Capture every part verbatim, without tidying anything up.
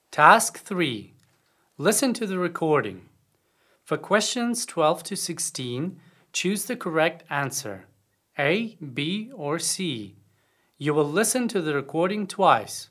Task three. Listen to the recording. For questions twelve to sixteen, choose the correct answer, A, B, or C. You will listen to the recording twice.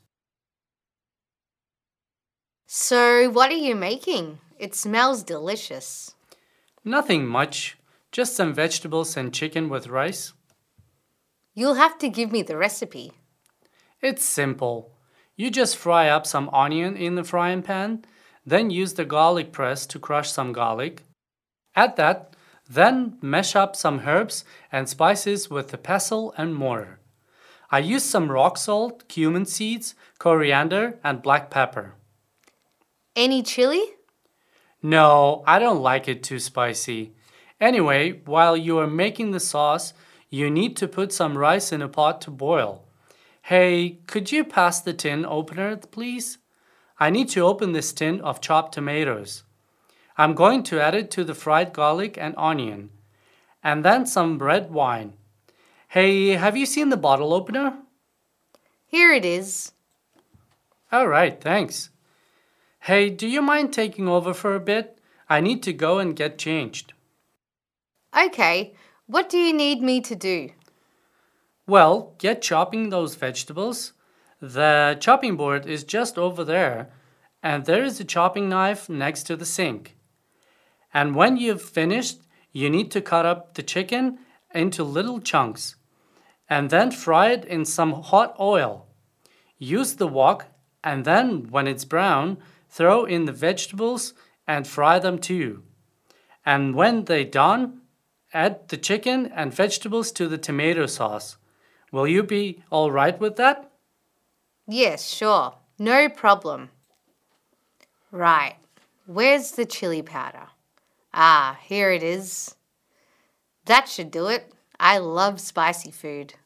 So, what are you making? It smells delicious. Nothing much, just some vegetables and chicken with rice. You'll have to give me the recipe. It's simple. You just fry up some onion in the frying pan, then use the garlic press to crush some garlic. Add that, then mash up some herbs and spices with the pestle and mortar. I used some rock salt, cumin seeds, coriander, and black pepper. Any chili? No, I don't like it too spicy. Anyway, while you are making the sauce, you need to put some rice in a pot to boil. Hey, could you pass the tin opener, please? I need to open this tin of chopped tomatoes. I'm going to add it to the fried garlic and onion, and then some red wine. Hey, have you seen the bottle opener? Here it is. All right, thanks. Hey, do you mind taking over for a bit? I need to go and get changed. Okay, what do you need me to do? Well, get chopping those vegetables. The chopping board is just over there, and there is a chopping knife next to the sink. And when you've finished, you need to cut up the chicken into little chunks, and then fry it in some hot oil. Use the wok, and then when it's brown, throw in the vegetables and fry them too. And when they're done, add the chicken and vegetables to the tomato sauce. Will you be all right with that? Yes, sure. No problem. Right. Where's the chili powder? Ah, here it is. That should do it. I love spicy food.